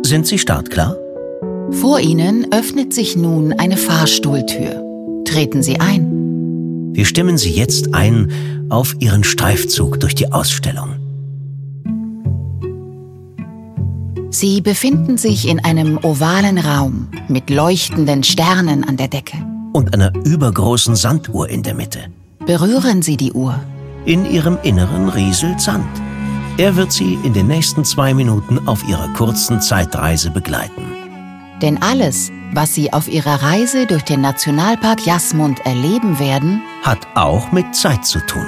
Sind Sie startklar? Vor Ihnen öffnet sich nun eine Fahrstuhltür. Treten Sie ein. Wir stimmen Sie jetzt ein auf Ihren Streifzug durch die Ausstellung. Sie befinden sich in einem ovalen Raum mit leuchtenden Sternen an der Decke. Und einer übergroßen Sanduhr in der Mitte. Berühren Sie die Uhr. In Ihrem Inneren rieselt Sand. Er wird Sie in den nächsten 2 Minuten auf Ihrer kurzen Zeitreise begleiten. Denn alles, was Sie auf Ihrer Reise durch den Nationalpark Jasmund erleben werden, hat auch mit Zeit zu tun.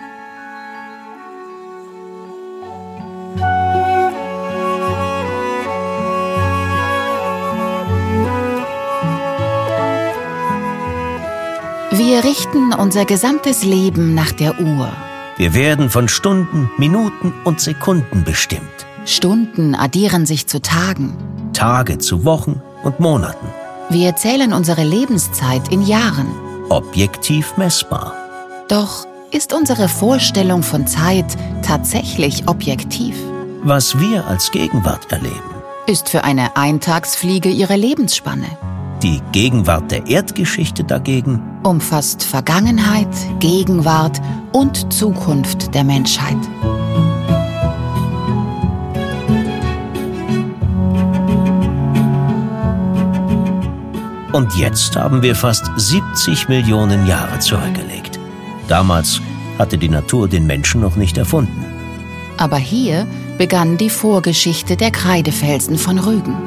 Wir richten unser gesamtes Leben nach der Uhr. Wir werden von Stunden, Minuten und Sekunden bestimmt. Stunden addieren sich zu Tagen. Tage zu Wochen und Monaten. Wir zählen unsere Lebenszeit in Jahren. Objektiv messbar. Doch ist unsere Vorstellung von Zeit tatsächlich objektiv? Was wir als Gegenwart erleben, ist für eine Eintagsfliege ihre Lebensspanne. Die Gegenwart der Erdgeschichte dagegen umfasst Vergangenheit, Gegenwart und Zukunft der Menschheit. Und jetzt haben wir fast 70 Millionen Jahre zurückgelegt. Damals hatte die Natur den Menschen noch nicht erfunden. Aber hier begann die Vorgeschichte der Kreidefelsen von Rügen.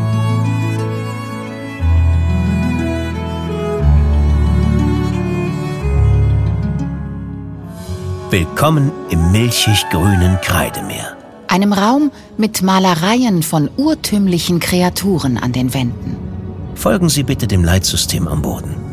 Willkommen im milchig-grünen Kreidemeer. Einem Raum mit Malereien von urtümlichen Kreaturen an den Wänden. Folgen Sie bitte dem Leitsystem am Boden.